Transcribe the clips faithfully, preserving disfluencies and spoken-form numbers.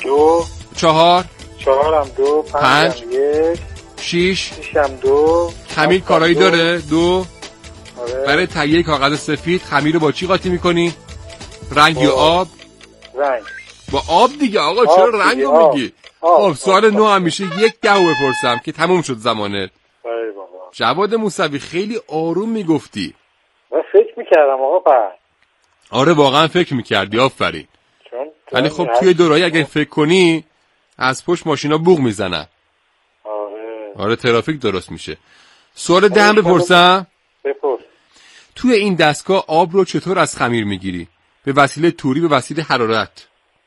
دو چهار چهارم دو پنج یک شیش شیشم دو خمیر کارایی داره دو. آره. برای تهیه کاغذ سفید خمیر رو با چی قاطی میکنی؟ رنگ یا آب؟ رنگ. با آب دیگه آقا، چرا رنگ رو میگی؟ خب سوال نو هم میشه یک دهو بپرسم که تموم شد زمانه. بله بابا. جواد موسوی خیلی آروم میگفتی. من فکر میکردم آقا پر. آره واقعا فکر میکردی، آفرین. ولی خب توی دوراهی اگه فکر کنی از پشت ماشینا بوق میزنن. آره. آره ترافیک درست میشه. سوال ده هم بپرسم؟ بپرس. توی این دستگاه آب رو چطور از خمیر میگیری؟ به وسیله توری، به وسیله حرارت؟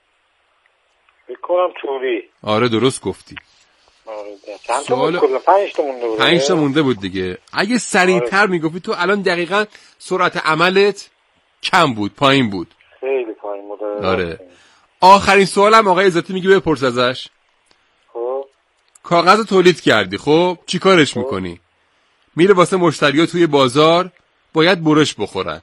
بکنم توری. آره درست گفتی. آره. چند تا بود کلا؟ پنج تا مونده بود. پنج تا مونده بود دیگه. اگه سریعتر آره. میگفتی تو الان دقیقاً سرعت عملت کم بود، پایین بود. خیلی پایین بود. آره. آخرین سوالم آقای عزتی میگه بپرس ازش. خب کاغذ تولید کردی، خب چی کارش خب. میکنی؟ میره واسه مشتری‌ها توی بازار، باید برش بخورن.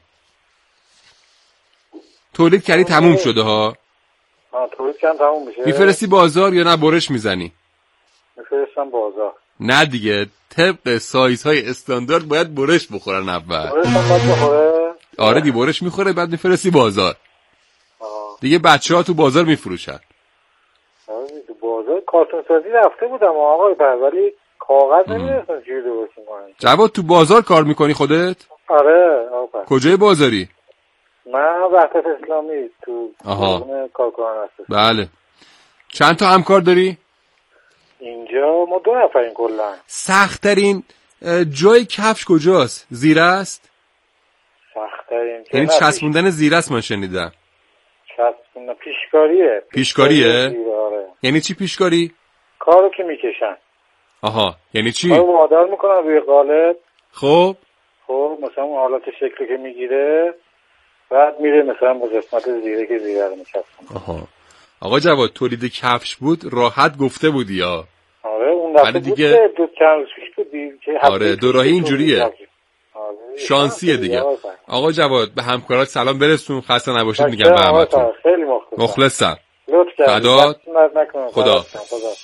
تولید کردی تموم شده ها. آه تولید کردم تموم میشه. میفرستی بازار یا نه برش میزنی؟ میفرستم بازار. نه دیگه، طبق سایزهای استاندارد باید برش بخورن اول. برش هم باید بخوره؟ آره دی برش میخوره بعد میفرستی بازار. آه. دیگه بچه‌ها تو بازار میفروشن. آره تو بازار کارتون سازی رفته بودم آقای پر، ولی کاغذ نمی‌رسن چجوری درست می‌کنن. جواد تو بازار کار میکنی خودت؟ آره آقا. کجای بازاری؟ من وحدت اسلامی تو آها کارکنان هستم. بله. چند تا همکار داری؟ اینجا ما دو نفریم کلا. سخت‌ترین جای کفش کجاست؟ زیر است؟ سخت‌ترین یعنی چسبوندن زیر است من شنیدم. چسبوندن پیشکاریه. پیشکاریه؟ آره. یعنی چی پیشکاری؟ کارو که میکشن. آها یعنی چی؟ کارو وادار میکنن روی قالب. خب خب مثلا اون حالت شکلی که میگیره بعد میره مثلا با قسمت زیره که زیره رو میچسبونه. آها. آقا جواد تولید کفش بود راحت گفته بودی یا؟ آره اون دفعه دیگه... بود دو چند پیش بود که آره دوراهی اینجوریه. آره. شانسیه دیگه. آقا جواد به همکارات سلام برسون، خسته نباشید میگم به همتون. خیلی مخلصم. مخلصم. لطف کردید. خدا. خدا. خدا.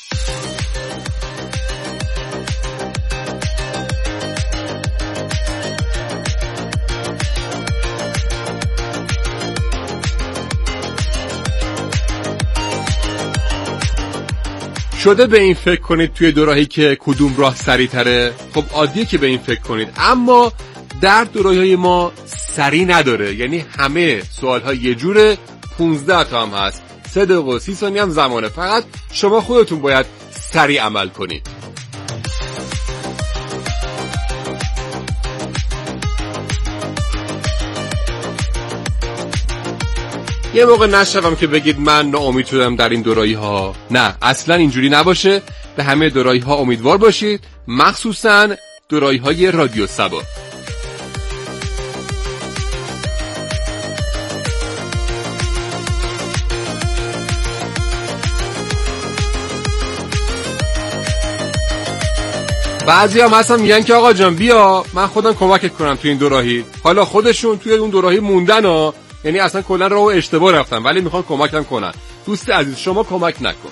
شده به این فکر کنید توی دوراهی که کدوم راه سریع تره؟ خب عادیه که به این فکر کنید، اما در دوراهی ما سریع نداره. یعنی همه سوال ها یه جوره، پونزده تا هم هست، سه دقیقه و سی ثانیه هم زمانه. فقط شما خودتون باید سریع عمل کنید. یه موقع نشوم که بگید من ناامید شدم در این دوراهی ها. نه اصلا اینجوری نباشه. به همه دوراهی ها امیدوار باشید، مخصوصا دوراهی های رادیو سبا. بعضی هم هستن میگن که آقا جان بیا من خودم کمکت کنم توی این دوراهی. حالا خودشون توی اون دوراهی موندن ها، یعنی اصلا کلا راهو اشتباه رفتن ولی میخوان کمکم کنن. دوست عزیز شما کمک نکن.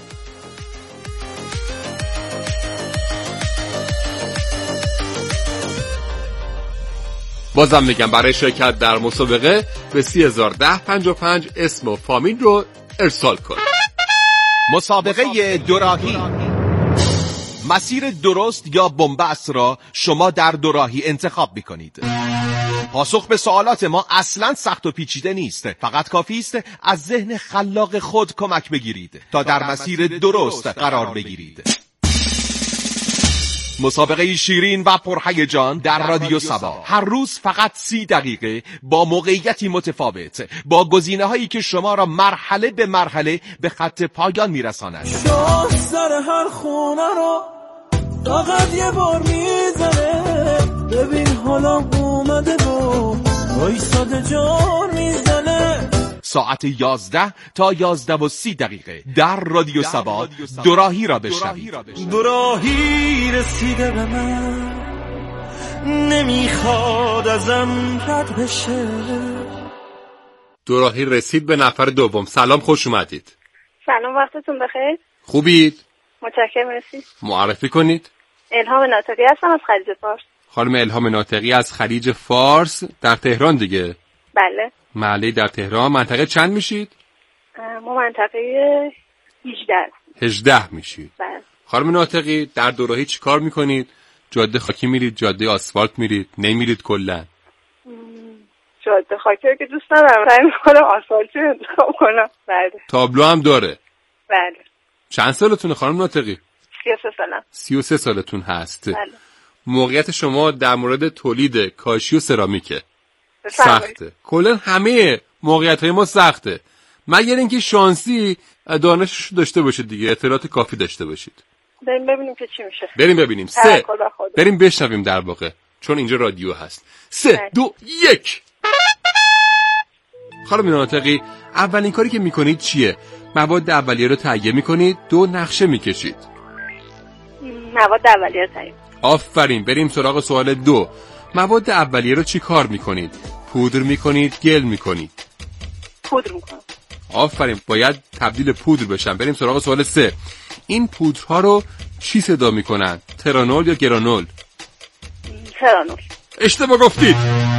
بازم میگم برای شرکت در مسابقه به سی هزار ده پنجاه و پنج اسم و فامیل رو ارسال کن. مسابقه دوراهی، مسیر درست یا بن‌بست را شما در دوراهی انتخاب میکنید. پاسخ به سوالات ما اصلا سخت و پیچیده نیست، فقط کافی است از ذهن خلاق خود کمک بگیرید تا در مسیر درست قرار بگیرید. مسابقه شیرین و پرهیجان در رادیو سبا، هر روز فقط سی دقیقه با موقعیتی متفاوت، با گزینه‌هایی که شما را مرحله به مرحله به خط پایان میرساند. شاه سر هر خونه رو فقط یه بار میزنه، ببین حالا اومده و وایساده جان میزنه. ساعت یازده تا یازده و سی دقیقه در رادیو سبا دوراهی را بشنوید. دوراهی رسیده به من، نمیخواد ازم رد بشه. دوراهی رسید به نفر دوم. سلام خوش اومدید. سلام، وقتتون بخیر. خوبید؟ متشکرم، مرسی. معرفی کنید. الهام ناطقی هستم از خلیج فارس. خانم الهام ناطقی از خلیج فارس در تهران دیگه؟ بله. محله در تهران. منطقه چند میشید؟ ما منطقه هجده. هجده میشید. بله. خانم ناطقی در دوراهی چی کار میکنید؟ جاده خاکی میرید، جاده آسفالت میرید، نمیرید کلا؟ جاده خاکی رو که دوست ندارم، سعی میکنم آسفالتی رو انتخاب کنم. بله. تابلو هم داره؟ بله. چند سالتونه خانم ناطقی؟ سی و سه سالم. سی و سه سالتون هست. بله. موقعیت شما در مورد تولید کاشی و سرامیکه. بفرمایید. سخته. کلا همه موقعیت‌های ما سخته. مگر اینکه شانسی دانشش داشته باشید دیگه، اطلاعات کافی داشته باشید. بریم ببینیم که چی میشه. بریم ببینیم. سه. بریم بشنویم در واقع. چون اینجا رادیو هست. سه، بله. دو، یک. خانم ناطقی، اولین کاری که میکنید چیه؟ مواد اولیه رو تهیه میکنید، دو نقشه میکشید. مواد اولیه رو تهیه. آفرین. بریم سراغ سوال دو. مواد اولیه رو چی کار میکنید؟ پودر میکنید، گل میکنید؟ پودر میکنم. آفرین. باید تبدیل پودر بشن. بریم سراغ سوال سه. این پودرها رو چی صدا میکنن؟ ترانول یا گرانول؟ ترانول. اشتباه گفتید.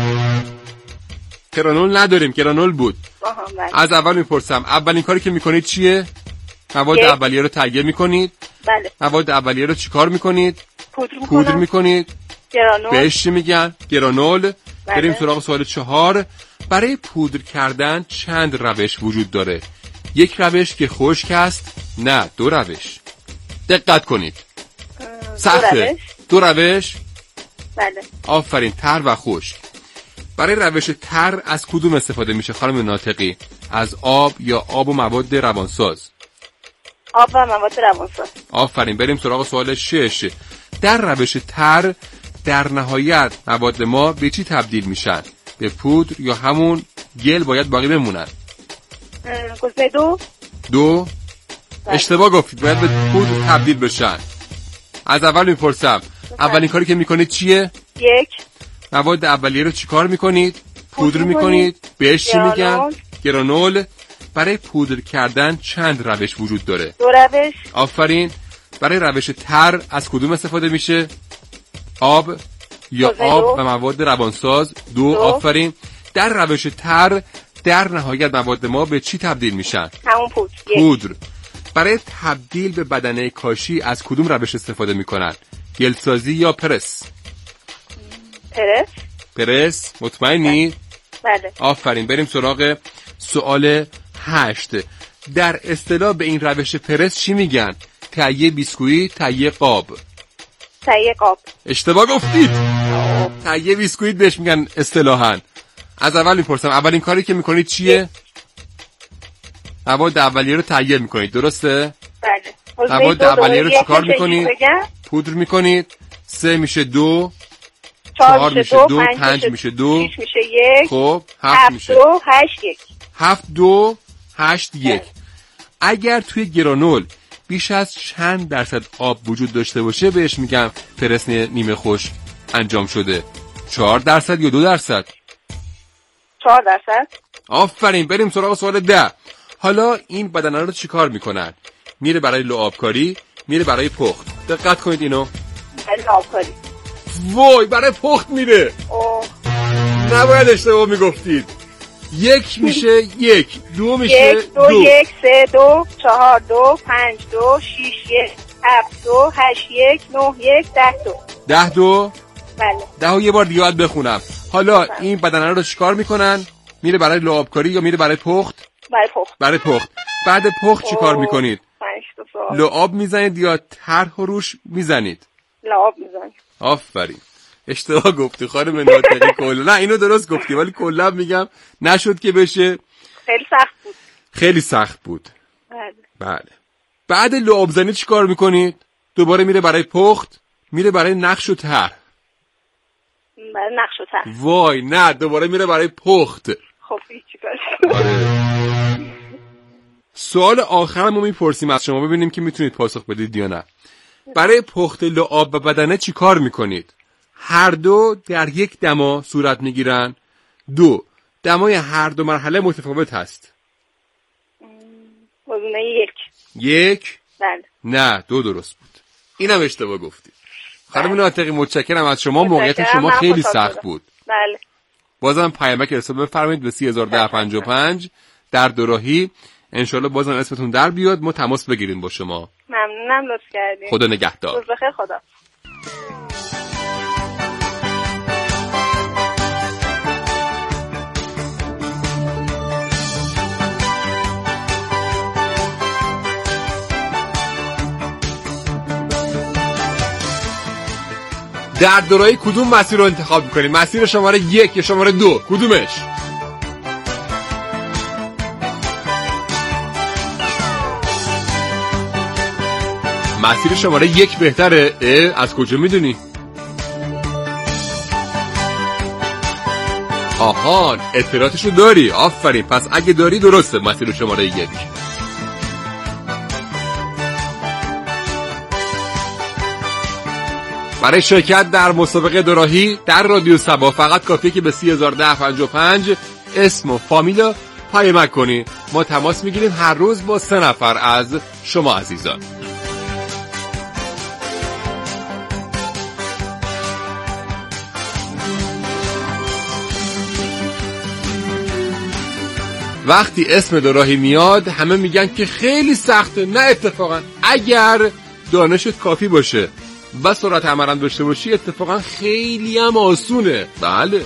ترانول نداریم، گرانول بود. آها بله. از اول میپرسم، اولین کاری که میکنید چیه؟ مواد اولیه رو تهیه میکنید. بله. مواد اولیه رو چیکار میکنید؟ پودر میکنم. پودر میکنید. گرانول. بهش چی میگن؟ گرانول. بله. بریم سراغ سوال چهار. برای پودر کردن چند روش وجود داره؟ یک روش که خشک است، نه دو روش. دقت کنید. سخته. دو روش. بله. آفرین. تر و خشک. برای روش تر از کدوم استفاده میشه خانم ناطقی؟ از آب یا آب و مواد روانساز؟ آب و مواد روانساز. آفرین. بریم سراغ سوال شش. در روش تر در نهایت مواد ما به چی تبدیل میشن؟ به پودر یا همون گل باید باقی بمونن؟ گزینه دو. دو. بله. اشتباه گفتید. باید به پودر تبدیل بشن. از اول میپرسم، اولین کاری که میکنید چیه؟ یک. مواد اولیه رو چیکار میکنید؟ پودر میکنید. بهش چی میگن؟ گرانول. برای پودر کردن چند روش وجود داره؟ دو روش. آفرین. برای روش تر از کدوم استفاده میشه؟ آب یا آب دو. و مواد روانساز؟ دو. دو. آفرین. در روش تر در نهایت مواد ما به چی تبدیل میشن؟ همون پودر. پودر. برای تبدیل به بدنه کاشی از کدوم روش استفاده میکنن؟ گلسازی یا پرس؟ پرس. پرس. مطمئنی؟ بله. آفرین. بریم سراغ سوال هشت. در اصطلاح به این روش پرس چی میگن؟ تهیه بیسکویت، تهیه قاب؟ تهیه قاب. اشتباه گفتید. تهیه بیسکویت بهش میگن اصطلاحاً. از اول میپرسم، اولین کاری که میکنید چیه؟ مواد اولیه رو تهیه میکنید، درسته؟ بله. مواد اولیه رو چیکار میکنید؟ پودر میکنید. سه میشه دو. چهار میشه دو. دو. پنج میشه دو. شش میشه یک. خب هفت میشه دو. هشت یک. هفت دو. هشت یک. اگر توی گرانول بیش از چند درصد آب وجود داشته باشه بهش میگم پرس نیمه خشک انجام شده؟ چهار درصد یا دو درصد؟ چهار درصد. آفرین. بریم سراغ سوال ده. حالا این بدنه رو چیکار میکنن؟ میره برای لعابکاری، میره برای پخت. دقت کنید اینو. برای لعابکاری. وای، برای پخت میره. اوه. نباید اشتباه میگفتید. یک میشه یک. دو میشه یک دو, دو. یک سه دو چهار دو پنج دو شیش یک هفت دو هشت یک نه یک ده دو. ده دو. بله. ده و یه بار دیگه باید بخونم. حالا بله. این بدنه رو چیکار میکنن؟ میره برای لعابکاری یا میره برای پخت؟ برای پخت. برای پخت. بعد پخت چیکار میکنید؟ پنج لعاب میزنید یا طرح روش میزنید؟ لعاب میزنید. آفرین. اشتباه گفتی خانم ناطقی. کلا نه اینو درست گفتی ولی کلا میگم نشد که بشه. خیلی سخت بود. خیلی سخت بود. بله. بله. بعد لعاب زنی چیکار میکنید؟ دوباره میره برای پخت، میره برای نقش و طرح. برای نقش و طرح. وای نه، دوباره میره برای پخت. خب چیکار؟ آره. سوال آخرمو میپرسیم از شما ببینیم که میتونید پاسخ بدید یا نه. برای پخت لعاب و بدنه چی کار میکنید؟ هر دو در یک دما صورت میگیرن؟ دو، دمای هر دو مرحله متفاوت هست. گزینه یک. یک؟ بله. نه دو درست بود. اینم اشتباه گفتی. خانم ناطقی متشکرم از شما. موقعیت شما خیلی سخت بود. بله. بازم پیامک ارسال بفرمایید به سی هزار و ده پنجاه و پنج در دوراهی. انشالله بازم اسمتون در بیاد، ما تماس بگیریم با شما. ممنونم، لطف کردین. خدا نگهدار. روز بخیر. خدا. در دوراهی کدوم مسیر رو انتخاب میکنید؟ مسیر شماره یک یا شماره دو؟ کدومش؟ مسیر شماره یک بهتره؟ اه از کجا میدونی؟ آهان اطلاعاتشو داری. آفرین. پس اگه داری درسته مسیر شماره یک. برای شرکت در مسابقه دوراهی در رادیو صبا فقط کافیه که به سی هزار و ده پنجاه و پنج اسم و فامیل رو پیامک کنی. ما تماس میگیریم هر روز با سه نفر از شما عزیزان. وقتی اسم دوراهی میاد همه میگن که خیلی سخته. نه اتفاقا اگر دانشت کافی باشه و سرعت عمل داشته باشی اتفاقا خیلی هم آسونه. بله.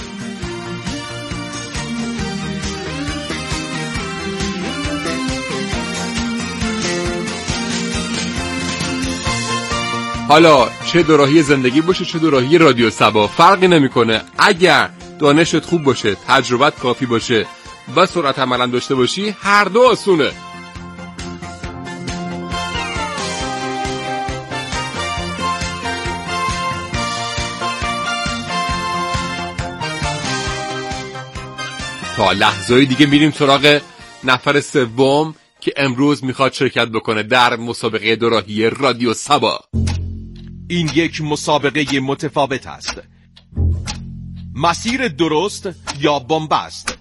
حالا چه دوراهی زندگی باشه چه دوراهی رادیو صبا فرقی نمیکنه. اگر دانشت خوب باشه، تجربت کافی باشه و سرعت عمل داشته باشی، هر دو آسونه. تا لحظه‌ای دیگه میریم سراغ نفر سوم که امروز میخواد شرکت بکنه در مسابقه دوراهی رادیو صبا. این یک مسابقه متفاوت است. مسیر درست یا بن‌بست،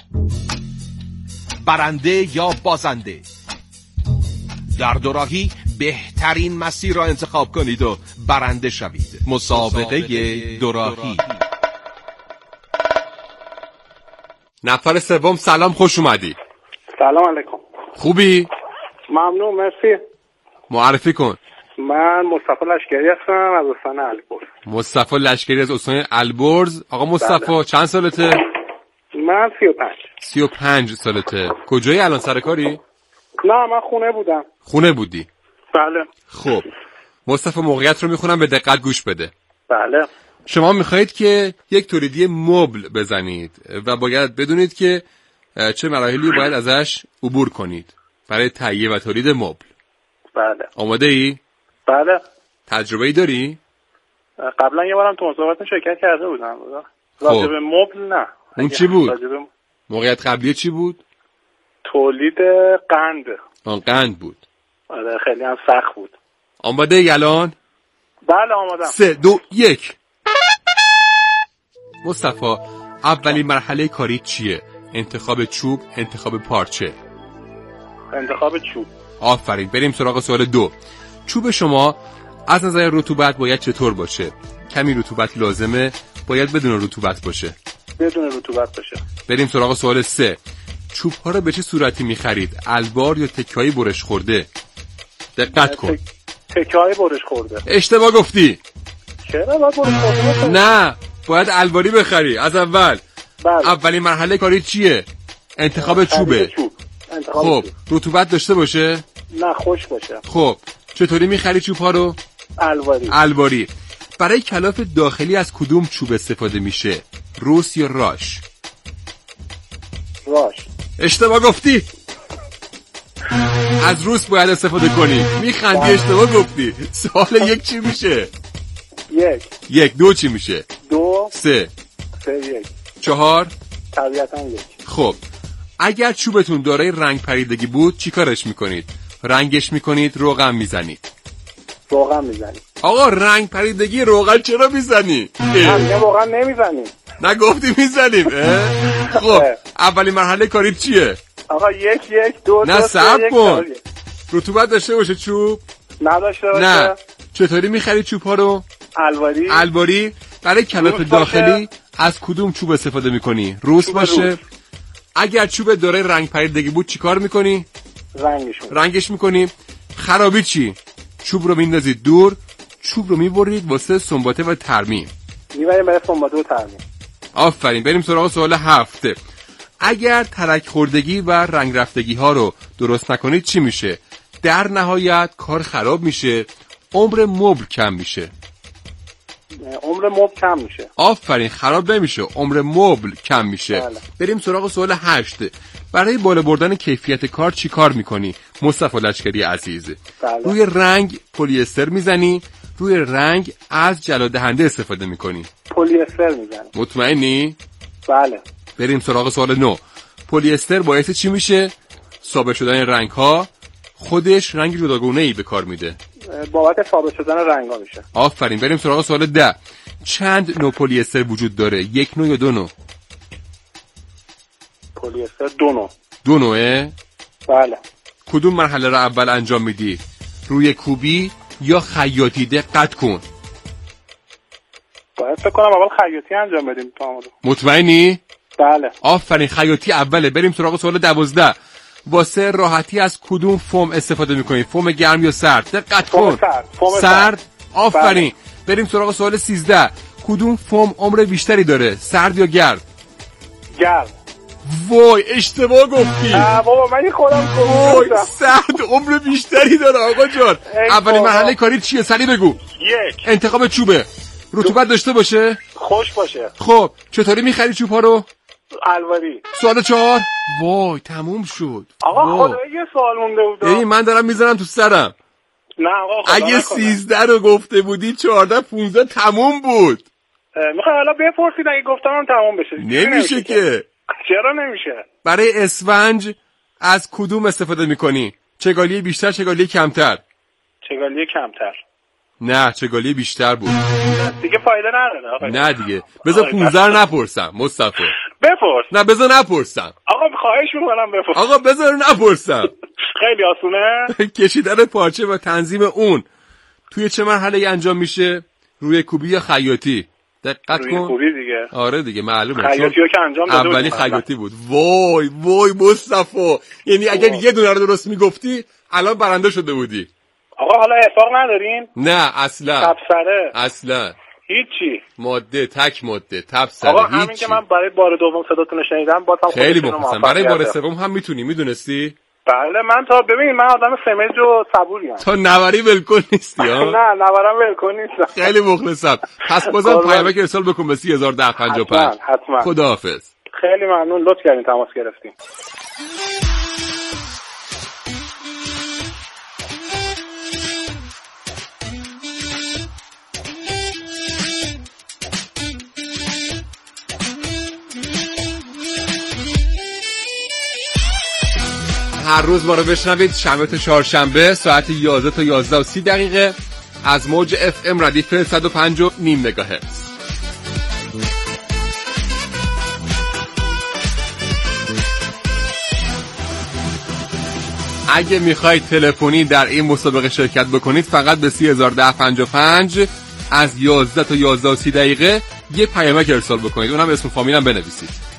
برنده یا بازنده. در دوراهی بهترین مسیر را انتخاب کنید و برنده شوید. مسابقه دوراهی. نفر سوم سلام، خوش اومدی. سلام علیکم. خوبی؟ ممنون، مرسی. معرفی کن. من مصطفی لشکری هستم از استان البرز. مصطفی لشکری از استان البرز. آقا مصطفی بله. چند سالته؟ من سی و پنج. سی و پنج سالته. کجایی الان، سر کاری؟ نه من خونه بودم. خونه بودی؟ بله. خب مصطفی موقعیت رو میخونم به دقت گوش بده. بله. شما میخواهید که یک تولیدی مبل بزنید و باید بدونید که چه مراحلی باید ازش عبور کنید برای تهیه و تولید مبل. بله. آماده ای؟ بله. تجربه ای داری؟ قبلا یه بارم تو مسابقات شرکت کرده بودم. راجع به مبل نه. اون چی بود؟ راجب... موقعیت قبلی چی بود؟ تولید قند. آن قند بود. آره خیلی هم سخت بود. آماده ای الان؟ بله آمادم. سه دو یک. مصطفی اولین مرحله کاری چیه؟ انتخاب چوب، انتخاب پارچه؟ انتخاب چوب. آفرین. بریم سراغ سوال دو. چوب شما از نظر رطوبت باید چطور باشه؟ کمی رطوبت لازمه؟ باید بدون رطوبت باشه؟ بدون رطوبت باشه. بریم سراغ سوال سه. چوب ها رو به چه صورتی میخرید؟ البار یا تکه‌ای برش خورده؟ دقت کن. تکه‌ای برش خورده. اشتباه گفتی. چرا باید برش خورده باشه؟ نه باید الباری بخری از اول. بله. اولین مرحله کاری چیه؟ انتخاب چوبه. چوب. انتخاب خب چوب. رطوبت داشته باشه؟ نه خوش باشه. خب چطوری میخری چوب ها رو؟ الباری. الباری. برای کلاف داخلی از کدوم چوب استفاده میشه؟ روس یا راش؟ راش. اشتباه گفتی. از روس باید استفاده کنی. میخندی اشتباه گفتی. سوال یک چی میشه؟ یک. یک. دو چی میشه؟ دو. سه. سه یک. چهار. طبیعتاً یک. خب اگر چوبتون دارای رنگ پریدگی بود چی کارش میکنید؟ رنگش میکنید، روغن میزنید؟ روغن میزنید. آقا رنگ پریدگی روغن چرا میزنی؟ نه روغن نمیزنیم. نگفتی میزنیم. خب اولین مرحله کاری چیه؟ آقا یک یک دو نه دو صبر کن. رطوبت داشته باشه چوب؟ نداشته باشه. نه. چطوری میخری چوب ها رو؟ الواری. الواری. برای کلات داخلی از کدوم چوب استفاده میکنی؟ روس باشه؟ روس. اگر چوب داره رنگ پریدگی بود چیکار میکنی؟ رنگش میکنی. رنگش میکنی. خرابی چی؟ چوب رو میندازید دور، چوب رو میبرید واسه سنباته و ترمیم. میبریم برای سنباته و ترمیم. آفرین. بریم سراغ سوال هفته. اگر ترک خوردگی و رنگ رفتگی ها رو درست نکنید چی میشه؟ در نهایت کار خراب میشه، عمر مبل کم میشه. عمر مبل کم میشه. آفرین. خراب نمیشه، عمر مبل کم میشه. بله. بریم سراغ سوال هشت. برای بالا بردن کیفیت کار چی کار میکنی مصطفی لشکری عزیز؟ بله. روی رنگ پلی استر میزنی، روی رنگ از جلادهنده استفاده میکنی؟ پلی استر میزنی. مطمئنی؟ بله. بریم سراغ سوال نو. پلی استر باعث چی میشه؟ ثابت شدن رنگ ها. خودش رنگ جداگونه‌ای به کار میده. بابت ثابت شدن رنگ ها میشه. آفرین. بریم سراغ سوال ده. چند نوع پلی استر وجود داره؟ یک نوع یا دو نوع؟ پلی استر دو نوع. دو نوعه؟ بله. کدوم مرحله رو اول انجام میدی؟ روی کوبی یا خیاطی؟ دقت کن. باید فکر کنم اول خیاطی انجام بدیم تا. مطمئنی؟ بله. آفرین. خیاطی اوله. بریم سراغ سوال دوازده. واسه راحتی از کدوم فوم استفاده میکنید؟ فوم گرم یا سرد؟ دقت کن. فوم سرد. فوم سرد. سرد. آفرین. بله. بریم سراغ سوال سیزده. کدوم فوم عمر بیشتری داره؟ سرد یا گرم؟ گرم. وای اشتباه گفتی. نه بابا من خودم وای سرد عمر بیشتری داره آقا جان. اولین مرحله کاری چیه؟ سری بگو. یک. انتخاب چوبه. رطوبت داشته باشه؟ خوش باشه. خب چطوری میخری چوب ها رو؟ الواری. سوال چهار. وای تموم شد. آقا خدا یه سوال مونده بود. یعنی من دارم میذارم تو سرم. نه آقا خدا اگه سیزده رو گفته بودی چهارده پونزده تموم بود. میخوای حالا بپرسید اگه گفتم هم تموم بشه؟ نمیشه, نمیشه که. چرا نمیشه؟ برای اسفنج از کدوم استفاده میکنی؟ چگالی بیشتر چگالی کمتر؟ چگالی کمتر. نه چگالی بیشتر بود. دیگه فایده نداره آقا. نه دیگه بذار پونزده رو نپرسم مصطفی. بپرس. نه بذار نپرسم. آقا خواهش میکنم بپرس. آقا بذار نپرسم. خیلی آسونه. کشیدن پارچه و تنظیم اون توی چه مرحله انجام میشه؟ روی کوبی یا خیاطی؟ دقت روی کن. روی کوبی دیگه. آره دیگه معلومه. خیاطی رو که انجام داده اولی خیاطی بود. وای وای مصطفی. یعنی اگر یه دونه رو درست میگفتی الان برنده شده بودی. آقا حالا اتفاق ندارین؟ نه اصلا. تبصره. اصلا. هیچی. ماده تک ماده تبصره. آقا همین که من برای بار دوم صداتون رو شنیدم بازم خیلی مخلصم. برای بار سوم هم میتونی میدونستی؟ بله من تا ببین من آدم سمج و صبوریم. تا نوری ولکن نیستی ها؟ نه نورم ولکن نیستم. خیلی مخلصم. پس بازم پیامک ارسال بکن به سی هزار ده پنجاه و پنج. حتما. خداحافظ. خیلی ممنون لطف کردین تماس گرفتین. هر روز ما رو بشنوید شنبه تا چهارشنبه ساعت یازده تا یازده و سی دقیقه از موج اف ام ردیف صد و پنج و نیم مگاهرتز. اگه میخواید تلفنی در این مسابقه شرکت بکنید فقط به سی هزار ده پنجاه و پنج از یازده تا یازده و سی دقیقه یه پیامک ارسال بکنید. اونم اسم فامیلم بنویسید.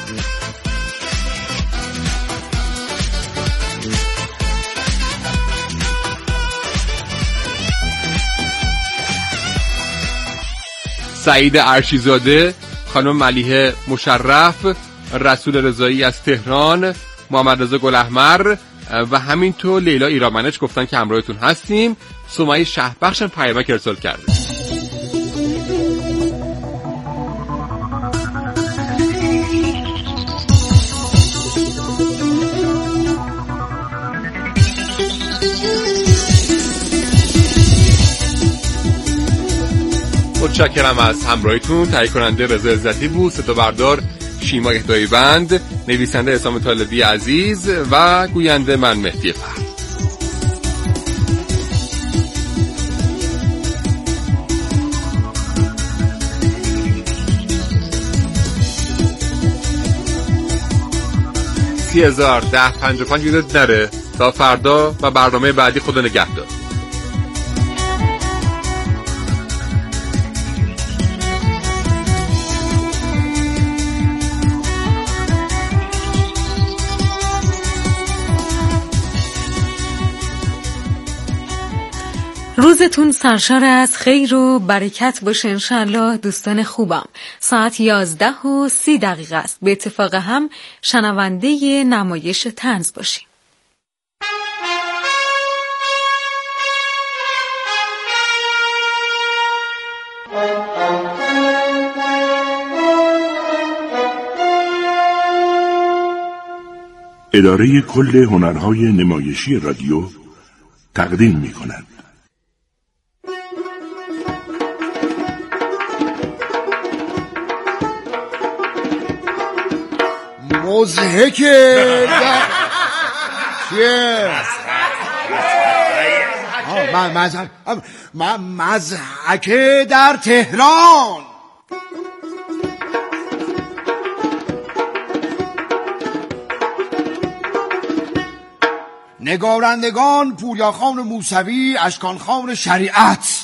سعید ارشیزاده، خانم ملیحه مشرف، رسول رضایی از تهران، محمد رضا گلاحمر و همینطور لیلا ایرامنش گفتن که همراهتون هستیم. سمیه شهبخش پیامک ارسال کرده. متشکرم از همراهیتون. تهیه کننده رضا عزتی بود، صدا بردار شیما اهدایی بند، نویسنده حسام طالبی عزیز و گوینده من مهدی فرد. سی سی هزار ده پنج و پنج یادت نره. تا فردا و برنامه بعدی، خدا نگهدار. روزتون سرشار از خیر و برکت باشه انشالله دوستان خوبم. ساعت یازده و سی دقیقه است. به اتفاق هم شنونده نمایش طنز باشیم. اداره کل هنرهای نمایشی رادیو تقدیم می کند. مضحکه در چیه؟ مضحکه در تهران. نگارندگان پوریا خان موسوی، اشکان خان شریعت.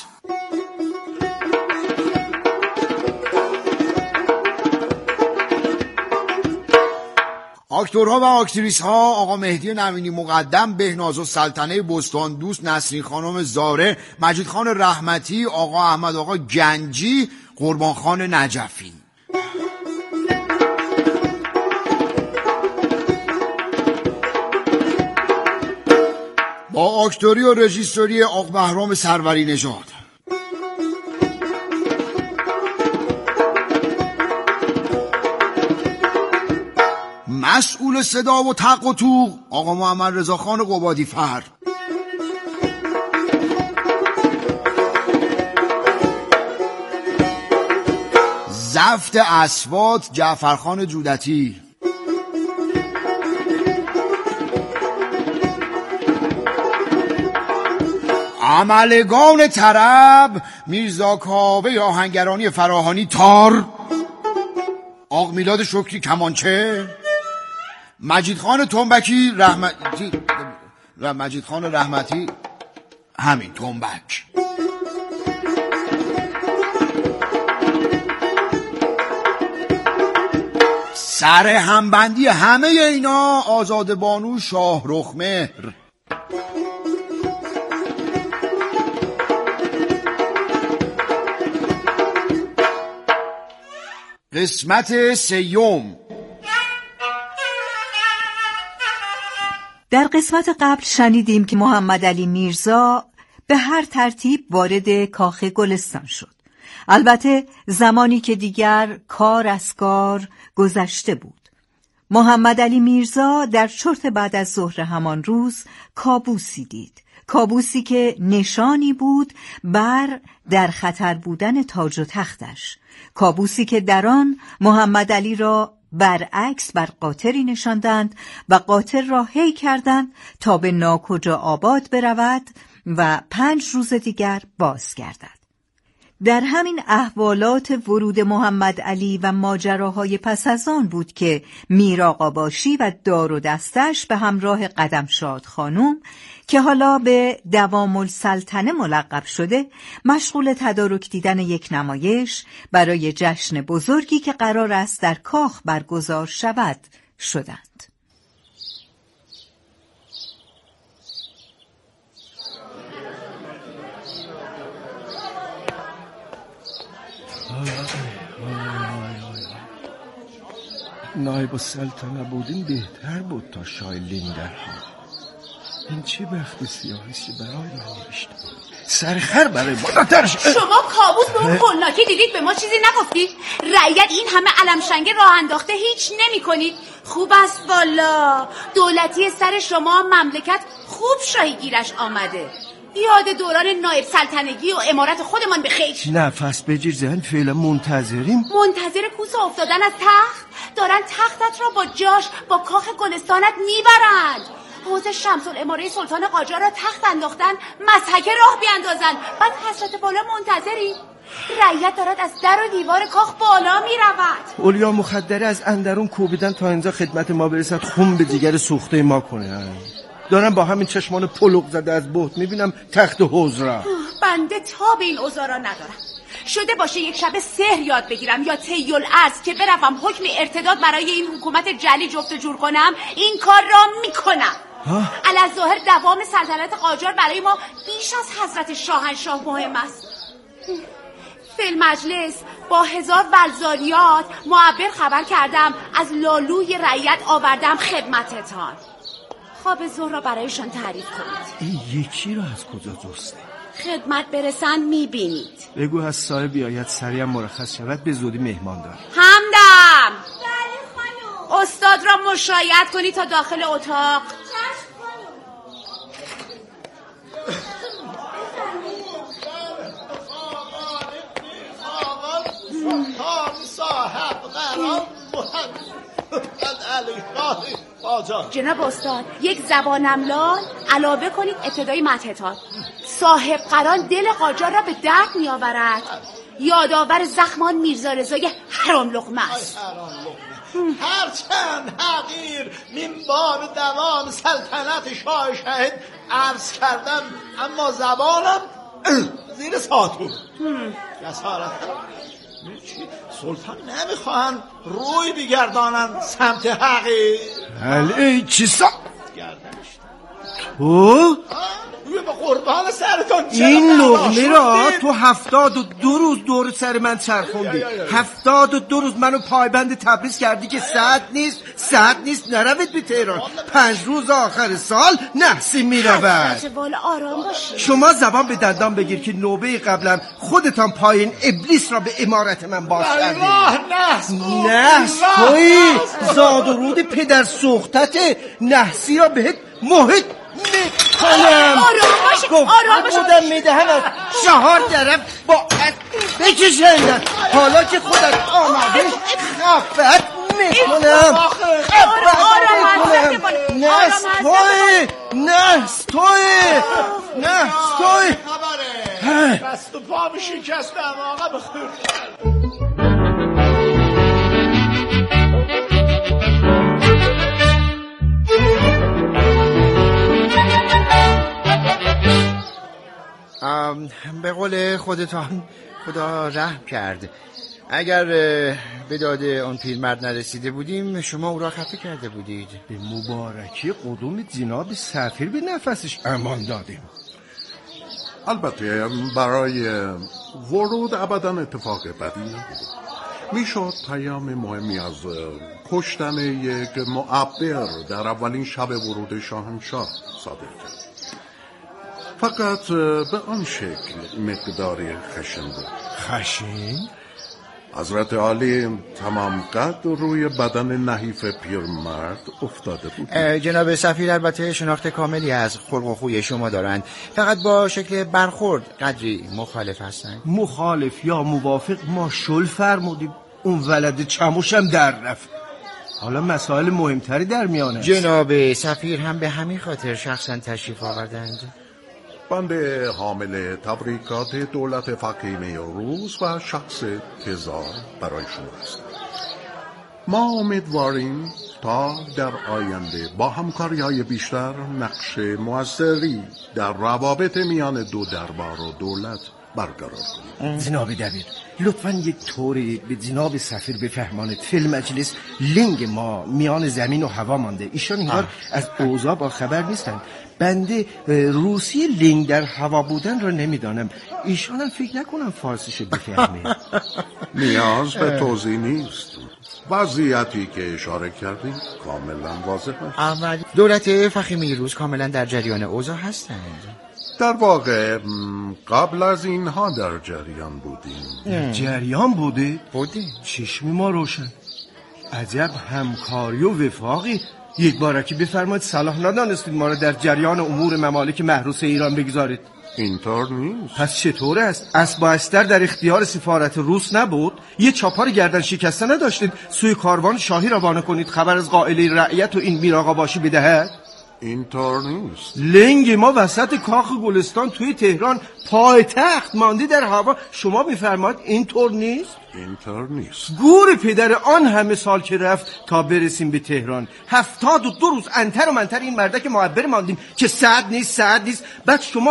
اکتورها و اکتریس ها آقا مهدی نوینی مقدم، بهناز السلطنه بستان دوست، نسرین خانم زاره، مجید خان رحمتی، آقا احمد آقا گنجی، قربان خان نجفی. با اکتوری و رژیسوری آقا بهرام سروری نژاد. مسئول صدا و تق و توق آقا محمد رضا خان قبادی فر. ضبط اصوات جعفرخان جودتی. عملگان طرب میرزا کاوه آهنگرانی فراهانی تار، آق میلاد شکری کمانچه، مجید خان تنبکی رحمتی و مجید خان رحمتی همین تنبک. سر همبندی همه اینا آزاده بانو شاهرخ مهر. قسمت سیوم. در قسمت قبل شنیدیم که محمد علی میرزا به هر ترتیب وارد کاخ گلستان شد. البته زمانی که دیگر کار از کار گذشته بود. محمد علی میرزا در چرت بعد از ظهر همان روز کابوسی دید. کابوسی که نشانی بود بر در خطر بودن تاج و تختش. کابوسی که در آن محمد علی را برعکس بر قاطری نشاندند و قاطر را هی کردند تا به ناکجا آباد برود و پنج روز دیگر باز گردد. در همین احوالات ورود محمد علی و ماجراهای پس از آن بود که میر آقاباشی و دار و دستش به همراه قدمشاد خانم که حالا به دوام السلطنه ملقب شده مشغول تدارک دیدن یک نمایش برای جشن بزرگی که قرار است در کاخ برگزار شود شدند. نایب السلطنه بودین بهتر بود تا شاه لیندرها. این چه بخت سیاهیستی برای من نوشته سرخر برای بالاتر شد. شما کابوس به اون خلناکی دیدید به ما چیزی نگفتید؟ رعیت این همه علمشنگه راه انداخته هیچ نمی کنید. خوب است والا، دولتی سر شما مملکت خوب شاهی گیرش آمده. یاد دوران نایب سلطنگی و امارت خودمان به خیر. نفس بگیر زن، فعلا منتظریم. منتظر کوسه افتادن از تخت؟ دارن تختت را با جاش با کاخ گلستانت میبرند. حوض شمس الاماره سلطان قاجار را تخت انداختن، مسحک راه بیاندازن، بعد حضرت بالا منتظری. رعیت دارد از در و دیوار کاخ بالا می رود. اولیا مخدره از اندرون کوبیدن تا اینجا خدمت ما برسد خون به جگر سوخته ما کنه. دارم با همین چشمان پلوغ زده از بهت میبینم تخت حوض را. بنده تا به این اوضاع را ندارم. شده باشه یک شب سحر یاد بگیرم یا طیل از که بروم حکم ارتداد برای این حکومت جلی جفت جور کنم، این کار را میکنم. الظاهر دوام سلطنت قاجار برای ما بیش از حضرت شاهنشاه مهم است. فی المجلس با هزار ولزاریات معبر خبر کردم، از لالوی رعیت آوردم خدمتتان. خواب ظهر را برایشان تعریف کنید. این یکی را از کجا جسته؟ خدمت برسن میبینید. بگو از صاحب بیاید سریع مرخص شود، به زودی مهمان دار. همدم. بله خانم. استاد را مشایعت کنید تا داخل اتاق. جناب استاد، یک زبانم لال علاوه کنید ابتدای متحتان. صاحب قران دل قاجار را به درد می آورد. یادآور زخمان میرزا رضای حرام لقمه است. هرچند حقیر منبار دوام سلطنت شاه شهید عرض کردم، اما زبانم زیر ساتون. جسارت سلطان نمیخواهند روی بگردانند سمت حقیر. ای چی سا تو؟ به قربان سرتون این لغمه را تو هفتاد و دو روز دور سر من چرخوندی. هفتاد و دو روز منو پایبند تبریز کردی که ساعت نیست ساعت نیست نروید به تهران. پنج روز آخر سال نحسی میرود. شما زبان به دندان بگیر که نوبه قبلا خودتان پایین ابلیس را به امارت من باز کردی. نحس توی زاد و رود پدر سوختت نحسی را بهت محیط میکنم. آرام باشی آرام باشی. بودم میدهم از چهار طرف با بکشندن. حالا که خودت آمده خفت میکنم خفت میکنم. نحس توی نحس توی نحس توی دست و پا می شکستم آقا بخیر. به قول خودتان خدا رحم کرد. اگر به داد آن پیرمرد نرسیده بودیم شما او را خفه کرده بودید. به مبارکی قدوم جناب سفیر به نفسش امان دادیم. البته برای ورود ابدا اتفاق بدی نبود. میشد پیام مهمی از کشتن یک معبر در اولین شب ورود شاهنشاه صادر کرد. فقط به آن شکل مقداری خشن بود. خشن؟ حضرت عالی تمام قد روی بدن نحیف پیرمرد افتاده بود. جناب سفیر البته شناخت کاملی از خلق و خوی شما دارند، فقط با شکل برخورد قدری مخالف هستند. مخالف یا موافق ما شل فرمودیم. اون ولد چموشم در رفت. حالا مسائل مهمتری در میانه. جناب سفیر هم به همین خاطر شخصا تشریف آوردند. بنده حامل تبریکات دولت فقیمه روس و شخص تزار برای شما هستم. ما امیدواریم تا در آینده با همکاری‌های بیشتر نقش موثری در روابط میان دو دربار و دولت برقرار کنیم. جناب دبیر لطفاً یک طوری به جناب سفیر بفهمانید فی المجلس لنگ ما میان زمین و هوا مانده. ایشان انگار از اوضاع با خبر نیستند. بنده روسی لنگ در هوا بودن را نمیدانم. ایشان هم فکر نکنم فارسیشو بفهمه. نیاز به توضیح نیست. وضعیتی که اشاره کردیم کاملا واضح است. دولت فخیمه روس کاملا در جریان اوضاع هستند. در واقع قبل از اینها در جریان بودیم. جریان بوده؟ بوده. چشم ما روشن. عجب همکاری و وفاقی. یک بارکی بفرمایید صلاح ندانستید ما را در جریان امور ممالک محروس ایران بگذارید. اینطور نیست. پس چطور است؟ اسب و استر در اختیار سفارت روس نبود؟ یه چاپار گردن شکسته نداشتید سوی کاروان شاهی روانه کنید خبر از قائله رعیت و این میراقا باشی بدهد؟ اینطور نیست. لنگ ما وسط کاخ گلستان توی تهران پایتخت ماندی در هوا، شما میفرماد اینطور نیست؟ اینطور نیست. گور پدر آن همه سال که رفت تا برسیم به تهران، هفتاد و دو روز انتر و منتر این مردک معبر ماندیم که سعد نیست سعد نیست. بعد شما